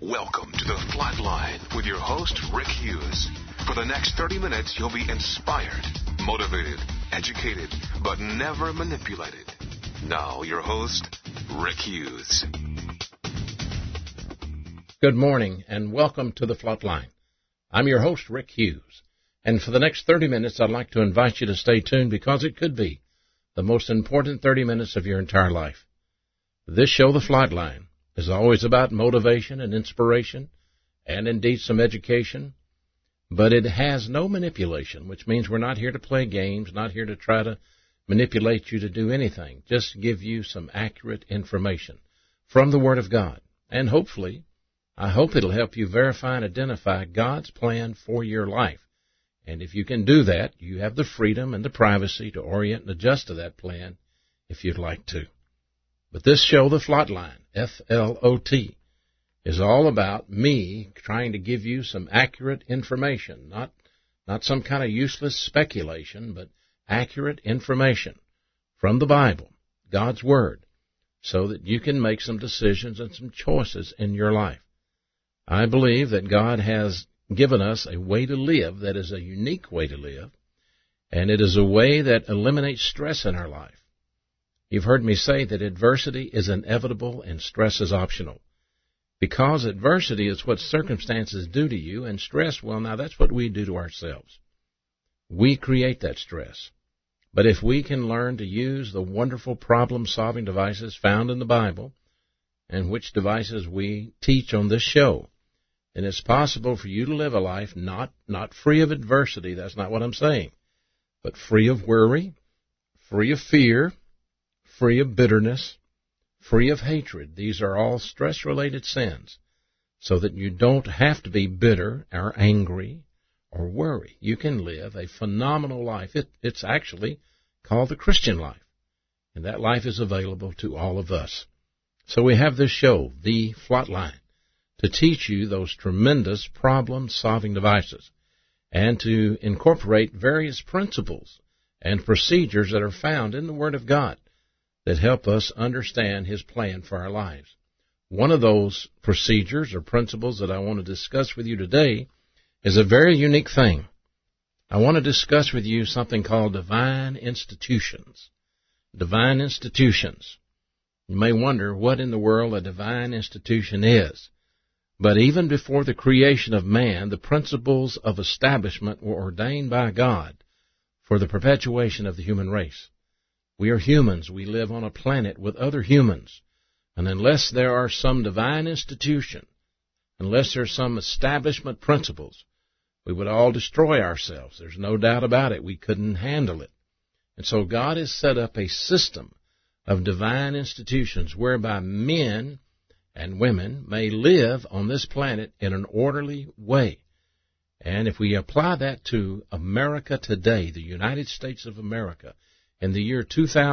Welcome to the Flatline with your host, Rick Hughes. For the next 30 minutes, you'll be inspired, motivated, educated, but never manipulated. Now, your host, Rick Hughes. Good morning, and welcome to the Flatline. I'm your host, Rick Hughes. And for the next 30 minutes, I'd like to invite you to stay tuned because it could be the most important 30 minutes of your entire life. This show, The Flatline, is always about motivation and inspiration, and indeed some education, but it has no manipulation, which means we're not here to play games, not here to try to manipulate you to do anything, just give you some accurate information from the Word of God. And hopefully, I hope it'll help you verify and identify God's plan for your life. And if you can do that, you have the freedom and the privacy to orient and adjust to that plan if you'd like to. But this show, The Flatline, F-L-O-T, is all about me trying to give you some accurate information, not some kind of useless speculation, but accurate information from the Bible, God's Word, so that you can make some decisions and some choices in your life. I believe that God has given us a way to live that is a unique way to live, and it is a way that eliminates stress in our life. You've heard me say that adversity is inevitable and stress is optional. Because adversity is what circumstances do to you, and stress, well, now that's what we do to ourselves. We create that stress. But if we can learn to use the wonderful problem-solving devices found in the Bible, and which devices we teach on this show, then it's possible for you to live a life not free of adversity, that's not what I'm saying, but free of worry, free of fear, free of bitterness, free of hatred. These are all stress-related sins, so that you don't have to be bitter or angry or worry. You can live a phenomenal life. It's actually called the Christian life, and that life is available to all of us. So we have this show, The Flatline, to teach you those tremendous problem-solving devices and to incorporate various principles and procedures that are found in the Word of God that help us understand His plan for our lives. One of those procedures or principles that I want to discuss with you today is a very unique thing. I want to discuss with you something called divine institutions. Divine institutions. You may wonder what in the world a divine institution is. But even before the creation of man, the principles of establishment were ordained by God for the perpetuation of the human race. We are humans. We live on a planet with other humans. And unless there are some divine institution, unless there's some establishment principles, we would all destroy ourselves. There's no doubt about it. We couldn't handle it. And so God has set up a system of divine institutions whereby men and women may live on this planet in an orderly way. And if we apply that to America today, the United States of America, in the year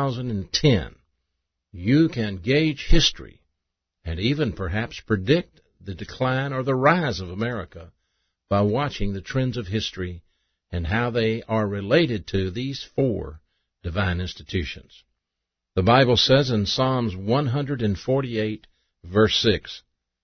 2010, you can gauge history and even perhaps predict the decline or the rise of America by watching the trends of history and how they are related to these four divine institutions. The Bible says in Psalms 148, verse 6,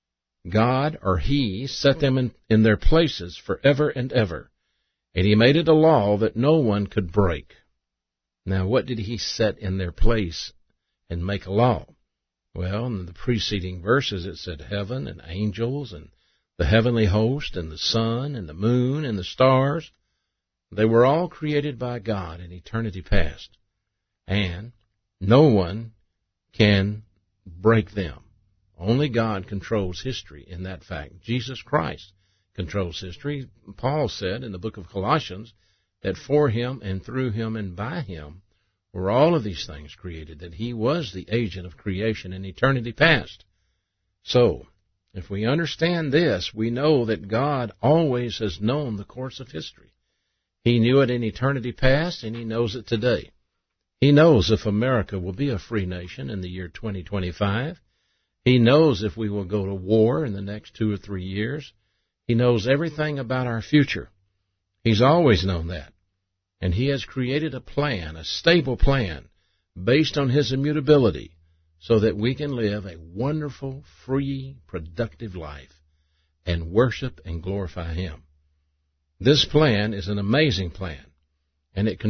God, or He, set them in their places forever and ever, and He made it a law that no one could break. Now, what did He set in their place and make a law? Well, in the preceding verses it said heaven and angels and the heavenly host and the sun and the moon and the stars. They were all created by God in eternity past, and no one can break them. Only God controls history in that fact. Jesus Christ controls history. Paul said in the book of Colossians that for Him and through Him and by Him were all of these things created, that He was the agent of creation in eternity past. So, if we understand this, we know that God always has known the course of history. He knew it in eternity past, and He knows it today. He knows if America will be a free nation in the year 2025. He knows if we will go to war in the next 2 or 3 years. He knows everything about our future. He's always known that. And He has created a plan, a stable plan, based on His immutability, so that we can live a wonderful, free, productive life. and worship and glorify Him. This plan is an amazing plan, and it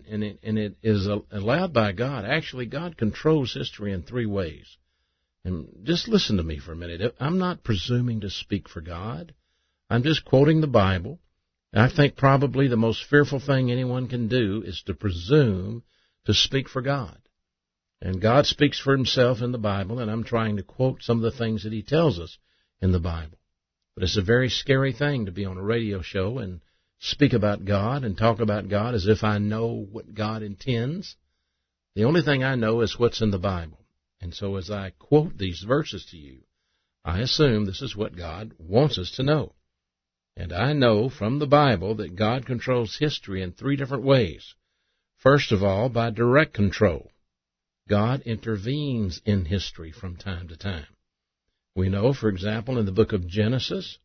is allowed by God. Actually, God controls history in three ways. And just listen to me for a minute. I'm not presuming to speak for God. I'm just quoting the Bible. I think probably the most fearful thing anyone can do is to presume to speak for God. And God speaks for Himself in the Bible, and I'm trying to quote some of the things that He tells us in the Bible. But it's a very scary thing to be on a radio show and speak about God and talk about God as if I know what God intends. The only thing I know is what's in the Bible. And so as I quote these verses to you, I assume this is what God wants us to know. And I know from the Bible that God controls history in three different ways. First of all, by direct control. God intervenes in history from time to time. We know, for example, in the book of Genesis,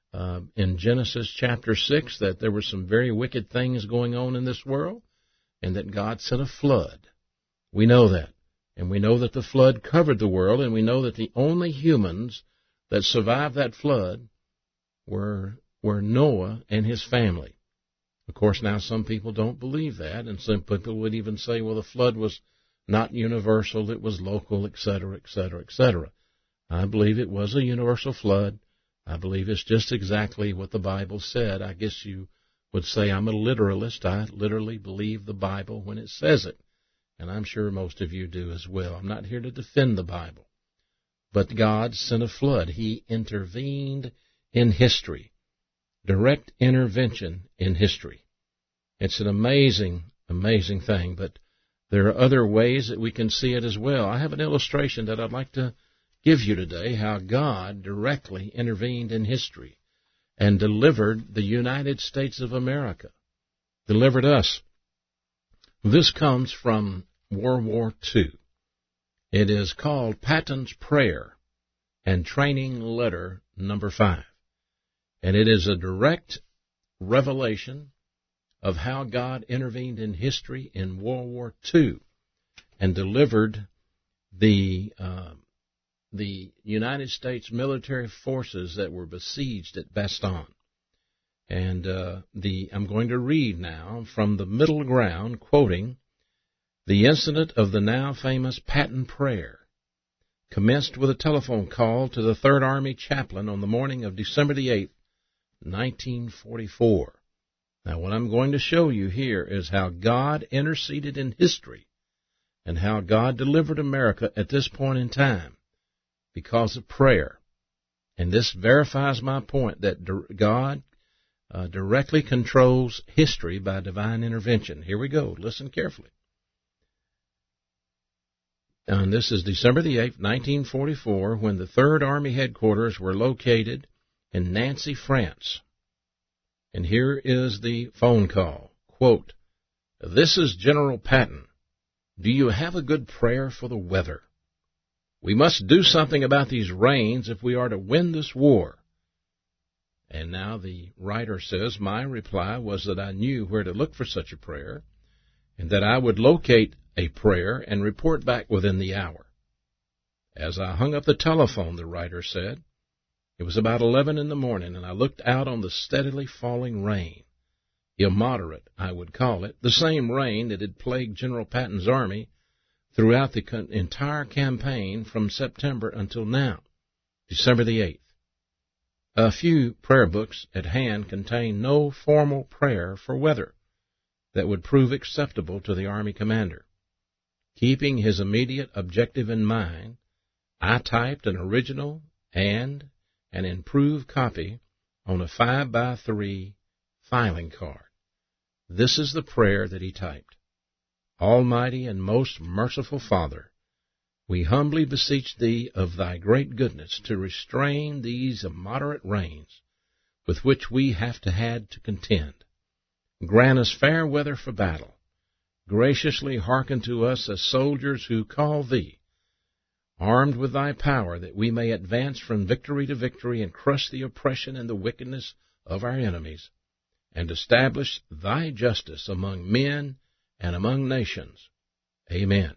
in Genesis chapter 6, that there were some very wicked things going on in this world, and that God sent a flood. We know that. And we know that the flood covered the world, and we know that the only humans that survived that flood were Noah and his family. Of course, now some people don't believe that, and some people would even say, well, the flood was not universal, it was local, etc., etc., etc. I believe it was a universal flood. I believe it's just exactly what the Bible said. I guess you would say I'm a literalist. I literally believe the Bible when it says it. And I'm sure most of you do as well. I'm not here to defend the Bible. But God sent a flood. He intervened in history. Direct intervention in history. It's an amazing, amazing thing. But there are other ways that we can see it as well. I have an illustration that I'd like to give you today, how God directly intervened in history and delivered the United States of America, delivered us. This comes from World War II. It is called Patton's Prayer and Training Letter number 5. And it is a direct revelation of how God intervened in history in World War II and delivered the United States military forces that were besieged at Bastogne. And I'm going to read now from the Middle Ground, quoting, "The incident of the now famous Patton Prayer commenced with a telephone call to the Third Army chaplain on the morning of December the 8th, 1944. Now, what I'm going to show you here is how God interceded in history and how God delivered America at this point in time because of prayer. And this verifies my point that God directly controls history by divine intervention. Here we go. Listen carefully. And this is December the 8th, 1944, when the Third Army headquarters were located in Nancy, France. And here is the phone call. Quote, "This is General Patton. Do you have a good prayer for the weather? We must do something about these rains if we are to win this war." And now the writer says, "My reply was that I knew where to look for such a prayer, and that I would locate a prayer and report back within the hour." As I hung up the telephone, the writer said, it was about 11 in the morning, and I looked out on the steadily falling rain. Immoderate, I would call it, the same rain that had plagued General Patton's army throughout the entire campaign from September until now, December the 8th. A few prayer books at hand contain no formal prayer for weather that would prove acceptable to the Army commander. Keeping his immediate objective in mind, I typed an original and an improved copy on a 5x3 filing card. This is the prayer that he typed. "Almighty and most merciful Father, we humbly beseech Thee of Thy great goodness to restrain these immoderate rains with which we have had to contend. Grant us fair weather for battle. Graciously hearken to us as soldiers who call Thee, armed with Thy power, that we may advance from victory to victory and crush the oppression and the wickedness of our enemies, and establish Thy justice among men and among nations. Amen."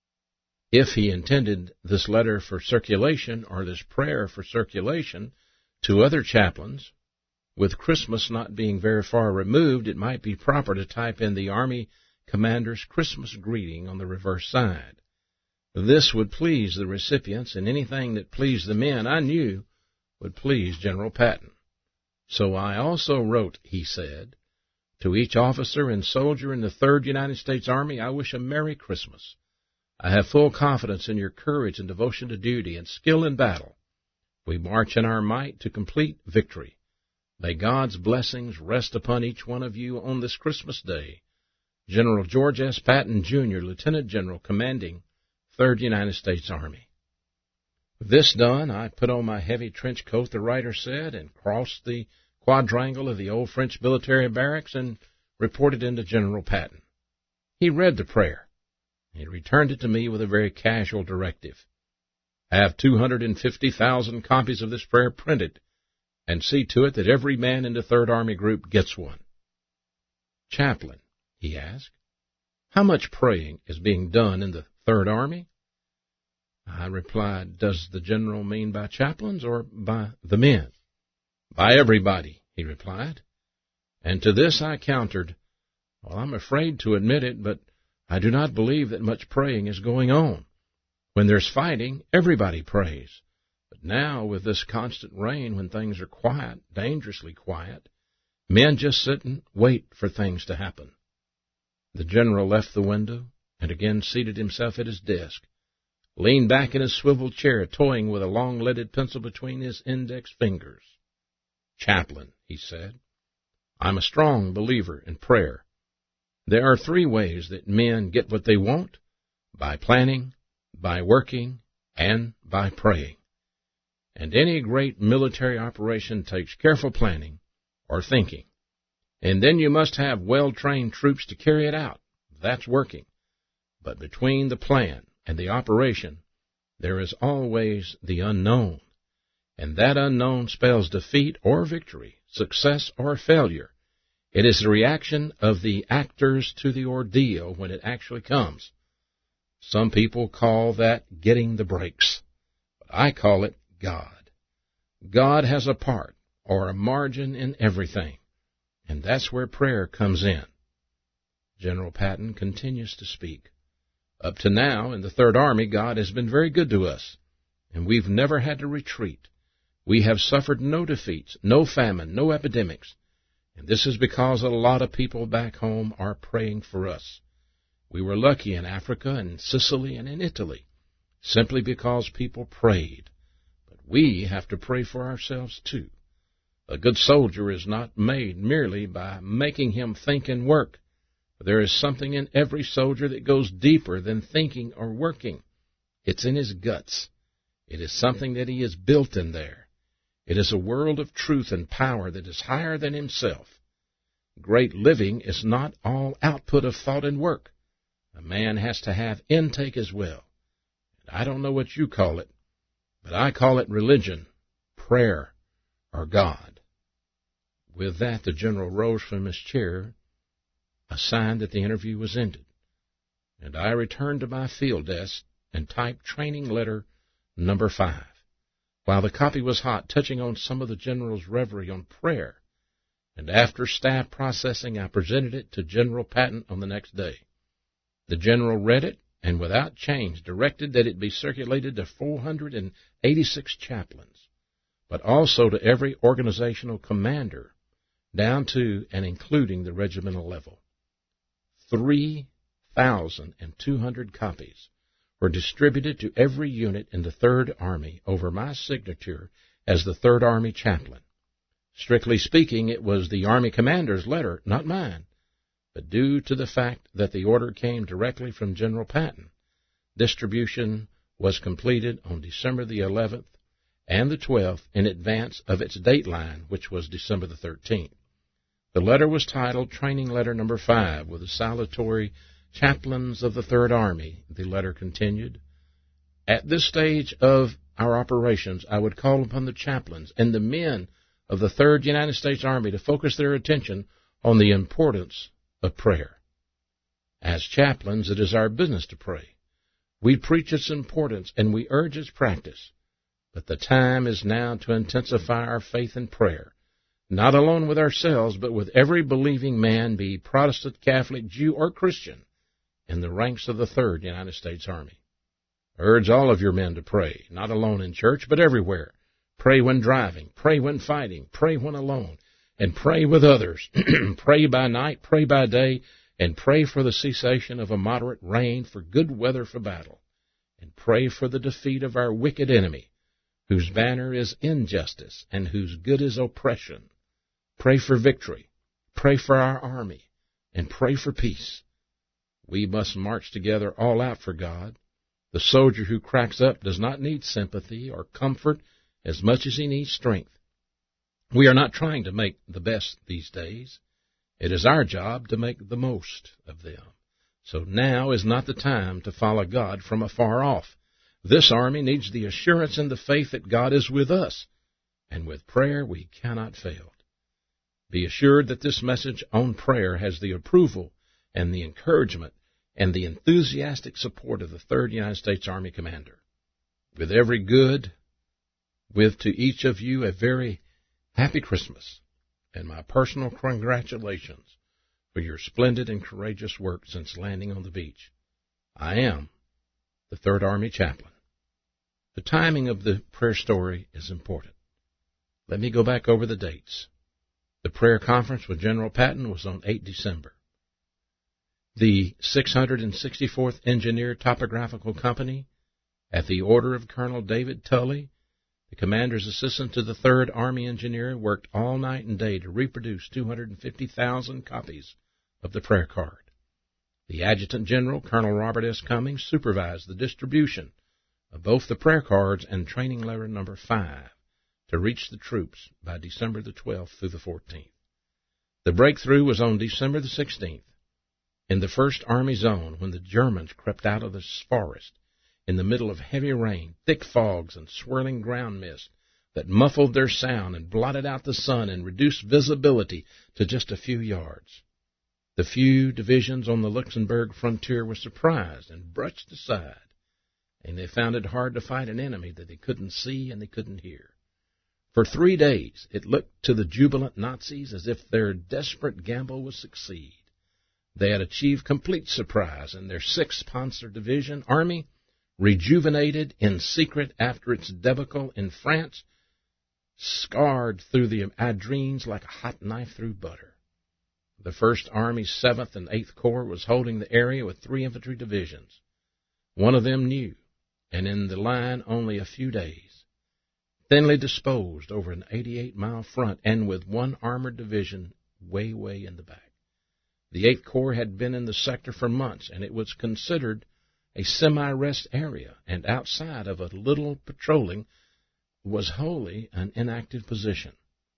If he intended this letter for circulation, or this prayer for circulation, To other chaplains, with Christmas not being very far removed, it might be proper to type in the Army Commander's Christmas greeting on the reverse side. This would please the recipients, and anything that pleased the men I knew would please General Patton. So I also wrote, he said, to each officer and soldier in the 3rd United States Army, I wish a Merry Christmas. I have full confidence in your courage and devotion to duty and skill in battle. We march in our might to complete victory. May God's blessings rest upon each one of you on this Christmas Day. General George S. Patton, Jr., Lieutenant General, commanding 3rd United States Army. This done, I put on my heavy trench coat, the writer said, and crossed the quadrangle of the old French military barracks and reported into General Patton. He read the prayer. He returned it to me with a very casual directive. Have 250,000 copies of this prayer printed, and see to it that every man in the 3rd Army Group gets one. Chaplain, he asked, how much praying is being done in the 3rd Army? I replied, does the general mean by chaplains or by the men? By everybody, he replied. And to this I countered, well, I'm afraid to admit it, but I do not believe that much praying is going on. When there's fighting, everybody prays. But now, with this constant rain, when things are quiet, dangerously quiet, men just sit and wait for things to happen. The general left the window and again seated himself at his desk, leaned back in his swivel chair, toying with a long leaded pencil between his index fingers. Chaplain, he said, I'm a strong believer in prayer. There are 3 ways that men get what they want: by planning, by working, and by praying. And any great military operation takes careful planning or thinking. And then you must have well-trained troops to carry it out. That's working. But between the plan and the operation, there is always the unknown. And that unknown spells defeat or victory, success or failure. It is the reaction of the actors to the ordeal when it actually comes. Some people call that getting the breaks, but I call it God. God has a part or a margin in everything, and that's where prayer comes in. General Patton continues to speak. Up to now, in the 3rd Army, God has been very good to us, and we've never had to retreat. We have suffered no defeats, no famine, no epidemics, and this is because a lot of people back home are praying for us. We were lucky in Africa and Sicily and in Italy, simply because people prayed. But we have to pray for ourselves too. A good soldier is not made merely by making him think and work. There is something in every soldier that goes deeper than thinking or working. It's in his guts. It is something that he is built in there. It is a world of truth and power that is higher than himself. Great living is not all output of thought and work. A man has to have intake as well. And I don't know what you call it, but I call it religion, prayer, or God. With that, the general rose from his chair, a sign that the interview was ended, and I returned to my field desk and typed training letter number 5, while the copy was hot, touching on some of the general's reverie on prayer. And after staff processing, I presented it to General Patton on the next day. The general read it, and without change directed that it be circulated to 486 chaplains, but also to every organizational commander, down to and including the regimental level. 3,200 copies were distributed to every unit in the 3rd Army over my signature as the 3rd Army chaplain. Strictly speaking, it was the Army commander's letter, not mine, but due to the fact that the order came directly from General Patton, distribution was completed on December the 11th and the 12th in advance of its dateline, which was December the 13th. The letter was titled Training Letter Number 5, with a salutatory Chaplains of the 3rd Army. The letter continued, At this stage of our operations, I would call upon the chaplains and the men of the 3rd United States Army to focus their attention on the importance of prayer. As chaplains, it is our business to pray. We preach its importance and we urge its practice. But the time is now to intensify our faith and prayer, not alone with ourselves, but with every believing man, be Protestant, Catholic, Jew, or Christian, in the ranks of the 3rd United States Army. I urge all of your men to pray, not alone in church, but everywhere. Pray when driving, pray when fighting, pray when alone, and pray with others. Pray by night, pray by day, and pray for the cessation of a moderate rain, for good weather for battle, and pray for the defeat of our wicked enemy, whose banner is injustice and whose good is oppression. Pray for victory, pray for our army, and pray for peace. We must march together all out for God. The soldier who cracks up does not need sympathy or comfort as much as he needs strength. We are not trying to make the best these days. It is our job to make the most of them. So now is not the time to follow God from afar off. This army needs the assurance and the faith that God is with us, and with prayer we cannot fail. Be assured that this message on prayer has the approval and the encouragement and the enthusiastic support of the 3rd United States Army Commander. With every good, with to each of you a very happy Christmas, and my personal congratulations for your splendid and courageous work since landing on the beach. I am the 3rd Army Chaplain. The timing of the prayer story is important. Let me go back over the dates. The prayer conference with General Patton was on 8 December. The 664th Engineer Topographical Company, at the order of Colonel David Tully, the commander's assistant to the 3rd Army Engineer, worked all night and day to reproduce 250,000 copies of the prayer card. The Adjutant General, Colonel Robert S. Cummings, supervised the distribution of both the prayer cards and training letter number 5 to reach the troops by December the 12th through the 14th. The breakthrough was on December the 16th. In the 1st Army Zone, when the Germans crept out of the forest in the middle of heavy rain, thick fogs, and swirling ground mist that muffled their sound and blotted out the sun and reduced visibility to just a few yards. The few divisions on the Luxembourg frontier were surprised and brushed aside, and they found it hard to fight an enemy that they couldn't see and they couldn't hear. For 3 days, it looked to the jubilant Nazis as if their desperate gamble would succeed. They had achieved complete surprise, and their 6th Panzer Division Army, rejuvenated in secret after its debacle in France, scarred through the Ardennes like a hot knife through butter. The 1st Army's 7th and 8th Corps was holding the area with 3 infantry divisions. One of them new, and in the line only a few days, thinly disposed over an 88-mile front, and with 1 armored division way in the back. The 8th Corps had been in the sector for months, and it was considered a semi-rest area, and outside of a little patrolling was wholly an inactive position.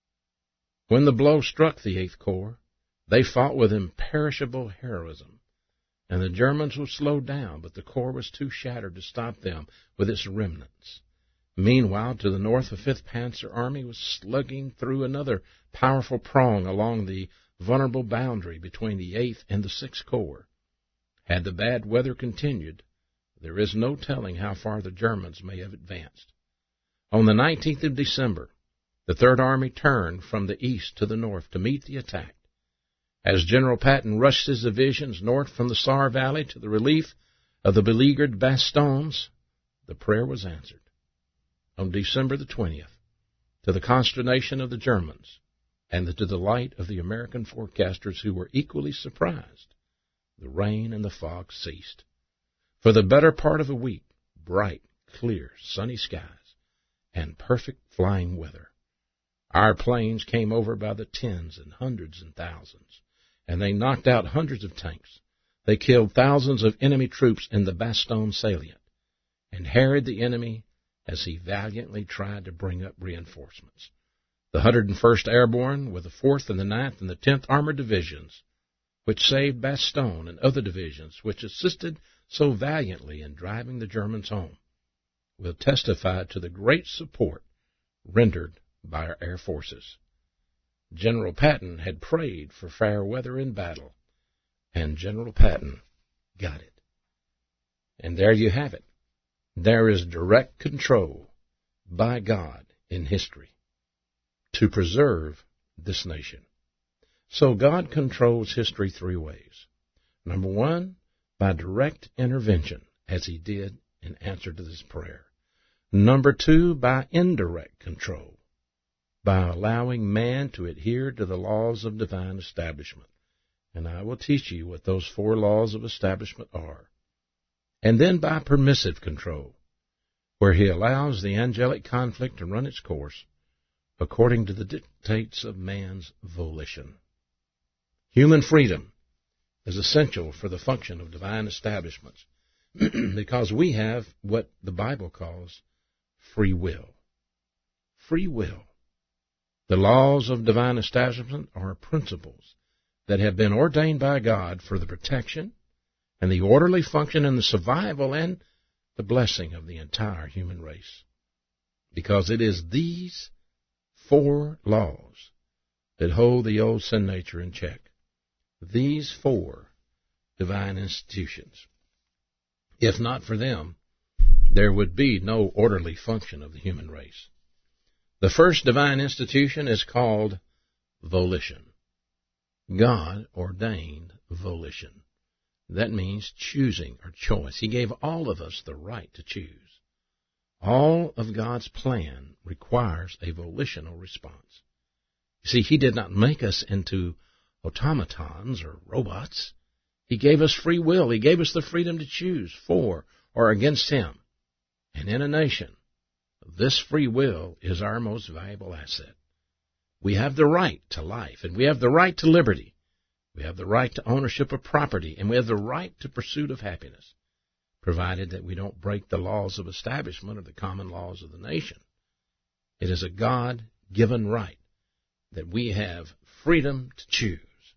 When the blow struck the 8th Corps, they fought with imperishable heroism, and the Germans were slowed down, but the Corps was too shattered to stop them with its remnants. Meanwhile, to the north, the 5th Panzer Army was slugging through another powerful prong along the vulnerable boundary between the 8th and the 6th Corps. Had the bad weather continued, there is no telling how far the Germans may have advanced. On the 19th of December, the 3rd Army turned from the east to the north to meet the attack. As General Patton rushed his divisions north from the Saar Valley to the relief of the beleaguered Bastogne, the prayer was answered. On December the 20th, to the consternation of the Germans, and to the delight of the American forecasters, who were equally surprised, the rain and the fog ceased. For the better part of a week, bright, clear, sunny skies, and perfect flying weather. Our planes came over by the tens and hundreds and thousands, and they knocked out hundreds of tanks. They killed thousands of enemy troops in the Bastogne salient, and harried the enemy as he valiantly tried to bring up reinforcements. The 101st Airborne, with the 4th and the 9th and the 10th Armored Divisions, which saved Bastogne, and other divisions which assisted so valiantly in driving the Germans home, will testify to the great support rendered by our air forces. General Patton had prayed for fair weather in battle, and General Patton got it. And there you have it. There is direct control, by God in history to preserve this nation. So God controls history three ways. Number one, by direct intervention, as he did in answer to this prayer. Number two, by indirect control, by allowing man to adhere to the laws of divine establishment. And I will teach you what those 4 laws of establishment are. And then by permissive control, where he allows the angelic conflict to run its course according to the dictates of man's volition. Human freedom is essential for the function of divine establishments because we have what the Bible calls free will. Free will. The laws of divine establishment are principles that have been ordained by God for the protection and the orderly function and the survival and the blessing of the entire human race. Because it is these 4 laws that hold the old sin nature in check. These 4 divine institutions. If not for them, there would be no orderly function of the human race. The first divine institution is called volition. God ordained volition. That means choosing or choice. He gave all of us the right to choose. All of God's plan requires a volitional response. You see, he did not make us into automatons or robots. He gave us free will. He gave us the freedom to choose for or against him. And in a nation, this free will is our most valuable asset. We have the right to life, and we have the right to liberty. We have the right to ownership of property, and we have the right to pursuit of happiness, provided that we don't break the laws of establishment or the common laws of the nation. It is a God-given right that we have freedom to choose.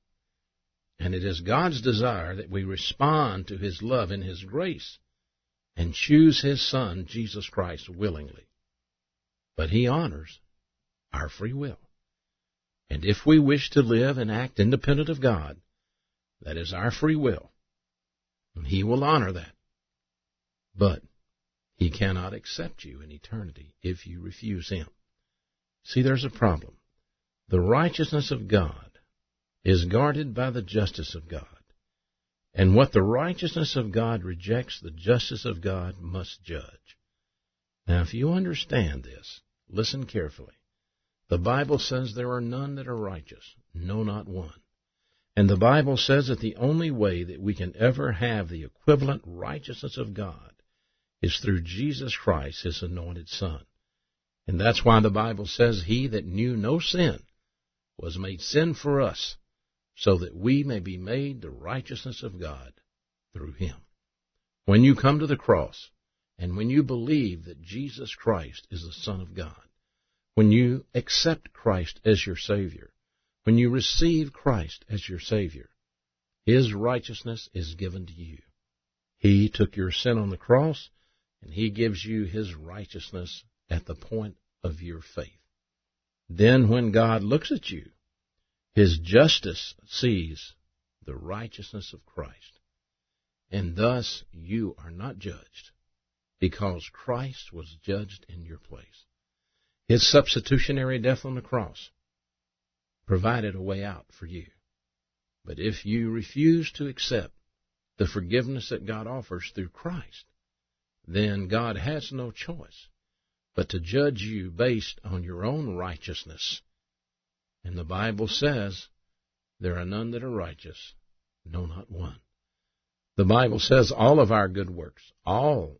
And it is God's desire that we respond to his love and his grace and choose his Son, Jesus Christ, willingly. But he honors our free will. And if we wish to live and act independent of God, that is our free will. And he will honor that. But he cannot accept you in eternity if you refuse him. See, there's a problem. The righteousness of God is guarded by the justice of God. And what the righteousness of God rejects, the justice of God must judge. Now, if you understand this, listen carefully. The Bible says there are none that are righteous, no, not one. And the Bible says that the only way that we can ever have the equivalent righteousness of God is through Jesus Christ, his anointed Son. And that's why the Bible says he that knew no sin was made sin for us, so that we may be made the righteousness of God through him. When you come to the cross, and when you believe that Jesus Christ is the Son of God, when you accept Christ as your Savior, when you receive Christ as your Savior, his righteousness is given to you. He took your sin on the cross, and he gives you his righteousness at the point of your faith. Then when God looks at you, his justice sees the righteousness of Christ. And thus you are not judged, because Christ was judged in your place. His substitutionary death on the cross provided a way out for you. But if you refuse to accept the forgiveness that God offers through Christ, then God has no choice but to judge you based on your own righteousness. And the Bible says, there are none that are righteous, no, not one. The Bible says all of our good works are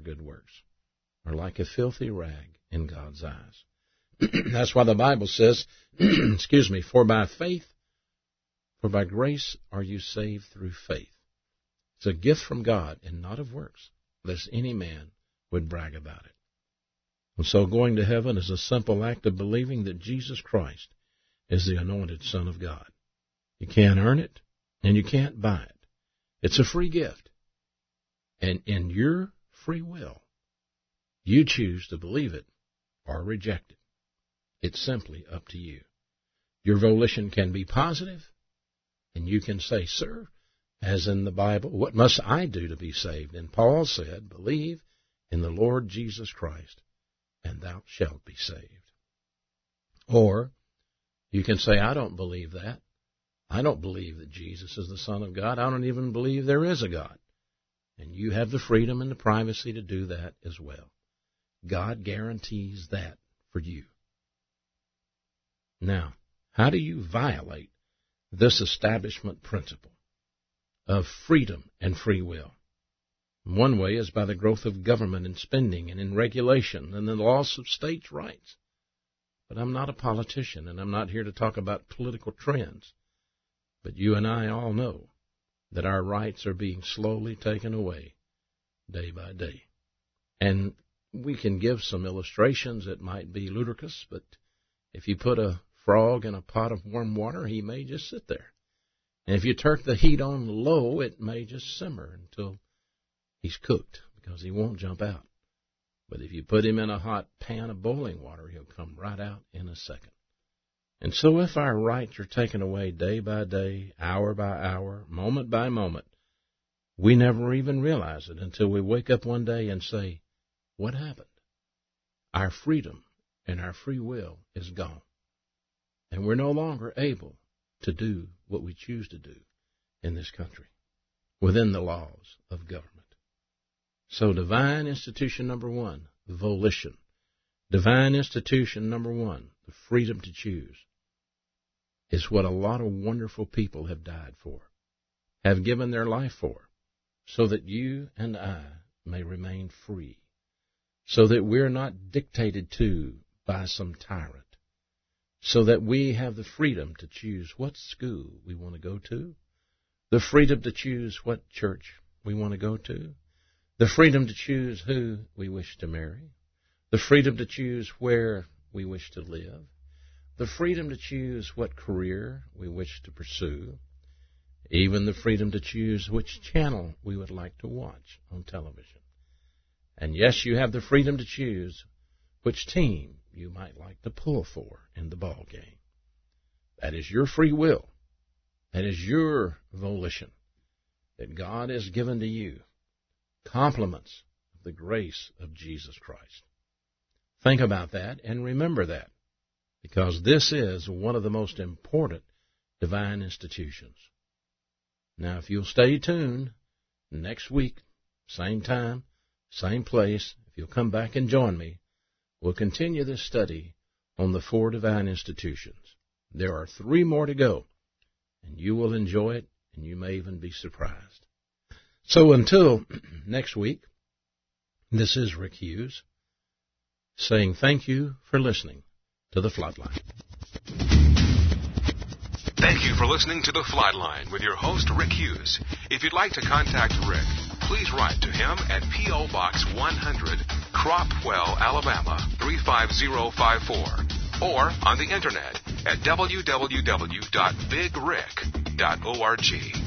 like a filthy rag in God's eyes. That's why the Bible says, for by grace are you saved through faith. It's a gift from God and not of works, lest any man would brag about it. And so going to heaven is a simple act of believing that Jesus Christ is the anointed Son of God. You can't earn it, and you can't buy it. It's a free gift. And in your free will, you choose to believe it or reject it. It's simply up to you. Your volition can be positive, and you can say, sir, as in the Bible, what must I do to be saved? And Paul said, believe in the Lord Jesus Christ, and thou shalt be saved. Or you can say, I don't believe that. I don't believe that Jesus is the Son of God. I don't even believe there is a God. And you have the freedom and the privacy to do that as well. God guarantees that for you. Now, how do you violate this establishment principle of freedom and free will? One way is by the growth of government and spending and in regulation and the loss of states' rights. But I'm not a politician, and I'm not here to talk about political trends. But you and I all know that our rights are being slowly taken away day by day. And we can give some illustrations that might be ludicrous, but if you put a frog in a pot of warm water, he may just sit there. And if you turn the heat on low, it may just simmer until he's cooked, because he won't jump out. But if you put him in a hot pan of boiling water, he'll come right out in a second. And so if our rights are taken away day by day, hour by hour, moment by moment, we never even realize it until we wake up one day and say, what happened? Our freedom and our free will is gone. And we're no longer able to do what we choose to do in this country within the laws of government. So divine institution number one, volition. Divine institution number one, the freedom to choose, is what a lot of wonderful people have died for, have given their life for, so that you and I may remain free, so that we're not dictated to by some tyrant, so that we have the freedom to choose what school we want to go to, the freedom to choose what church we want to go to, the freedom to choose who we wish to marry, the freedom to choose where we wish to live, the freedom to choose what career we wish to pursue, even the freedom to choose which channel we would like to watch on television. And yes, you have the freedom to choose which team you might like to pull for in the ball game. That is your free will. That is your volition that God has given to you. Compliments of the grace of Jesus Christ. Think about that and remember that, because this is one of the most important divine institutions. Now, if you'll stay tuned, next week, same time, same place, if you'll come back and join me, we'll continue this study on the four divine institutions. There are 3 more to go, and you will enjoy it, and you may even be surprised. So until next week, this is Rick Hughes saying thank you for listening to The Flatline. Thank you for listening to The Flatline with your host, Rick Hughes. If you'd like to contact Rick, please write to him at P.O. Box 100, Cropwell, Alabama, 35054, or on the Internet at www.bigrick.org.